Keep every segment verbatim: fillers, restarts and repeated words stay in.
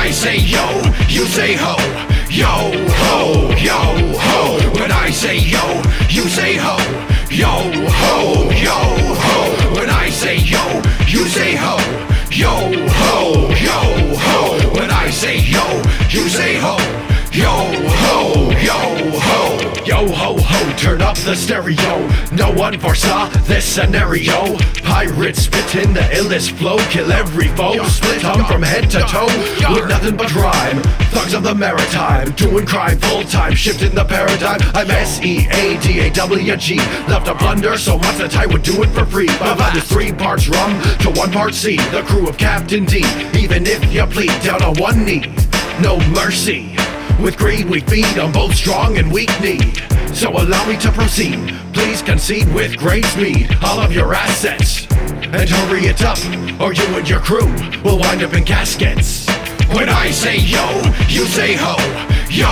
I say yo, you say ho. Yo ho, yo ho. When I say yo, you say ho. Yo ho, yo ho. When I say yo, you say ho. Yo ho, yo ho. When I say yo, you say ho. Yo ho, yo ho. Yo ho ho, turn up the stereo. No one foresaw this scenario. Pirates spit in the illest flow, kill every foe, split tongue from head to toe, with nothing but rhyme. Thugs of the maritime, doing crime full time, shifting the paradigm. I'm S E A D A W G, left to plunder, so much that I would do it for free. My blood is three parts rum to one part sea, the crew of Captain D. Even if you plead down on one knee, no mercy. With greed we feed on both strong and weak need. So allow me to proceed. Please concede with great speed all of your assets, and hurry it up, or you and your crew will wind up in caskets. When I say yo, you say ho. Yo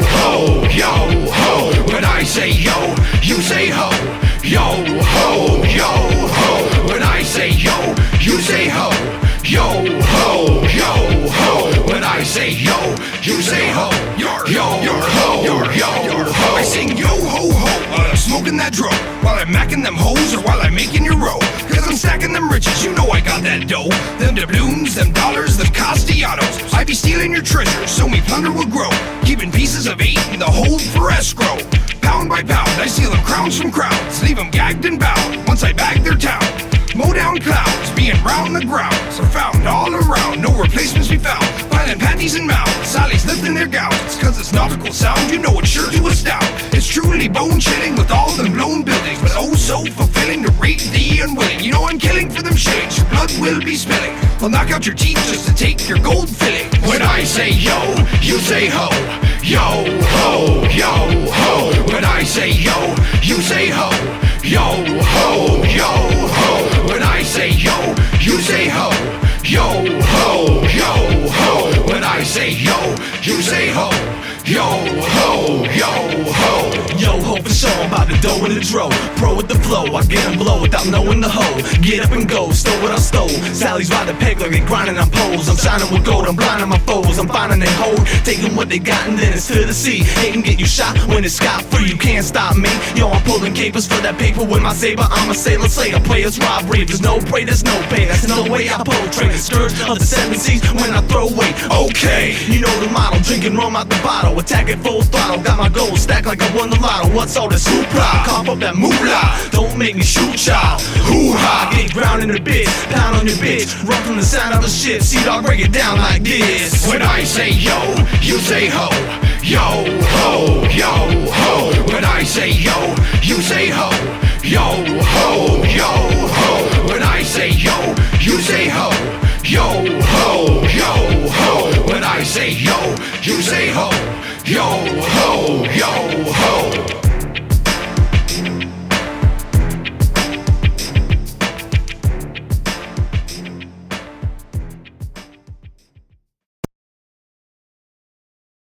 ho, yo ho. When I say yo, you say ho. Yo ho, yo ho. When I say yo, you say ho. Yo ho, yo ho. When I say yo, you say ho. Yo, yo, yo, ho, yo, yo, ho. I sing yo ho ho while I'm smoking that dro, while I'm macking them hoes, or while I'm making your row. Cause I'm stacking them riches, you know I got that dough. Them doubloons, them dollars, them Castellanos. I be stealing your treasures, so me plunder will grow. Keeping pieces of eight in the hold for escrow. Pound by pound, I steal them crowns from crowds, leave them gagged and bound once I bag their town. Mow down clouds, being round the grounds are found all around, no replacements be found. Violent panties and mouths, Sally's lifting their gowns. Cause it's nautical sound, you know it's sure to astound. It's truly bone chilling with all them blown buildings, but oh so fulfilling to rate the unwilling. You know I'm killing for them shades, your blood will be spilling. I'll knock out your teeth just to take your gold filling. When I say yo, you say ho. Yo ho, yo ho. When I say yo, you say ho. Yo ho, yo ho. When I say yo, you say ho. Yo ho, yo ho. When I say yo, you say ho. Yo ho, yo ho. Yo ho for sure, I'm about to dough in the dro. Pro with the flow, I get them blow without knowing the hoe. Get up and go, stole what I stole. Sally's ride the peg like they grinding on poles. I'm shining with gold, I'm blinding my foes. I'm finding they hold, taking what they got and then it's to the sea. Hate can get you shot when it's scot free, you can't stop me. Yo, I'm pulling capers for that paper with my saber. I'm a sailor slayer, players rob brave. There's no prey, there's no pay. That's no way I portray the scourge of the seven seas when I throw weight. Okay, you know the model, drinking rum out the bottle. Attack it full throttle, got my gold stacked like I won the lotto. What's all this hoopla? Cough up that moolah, don't make me shoot y'all. Hoo-ha, get ground in the bitch, pound on your bitch. Run from the sound of the ship, see dog break it down like this. When I say yo, you say ho. Yo ho, yo ho. When I say yo, you say ho. Yo ho, yo ho. When I say yo, you say ho. Yo ho, yo ho. When I say yo, you say ho. Yo ho, yo ho.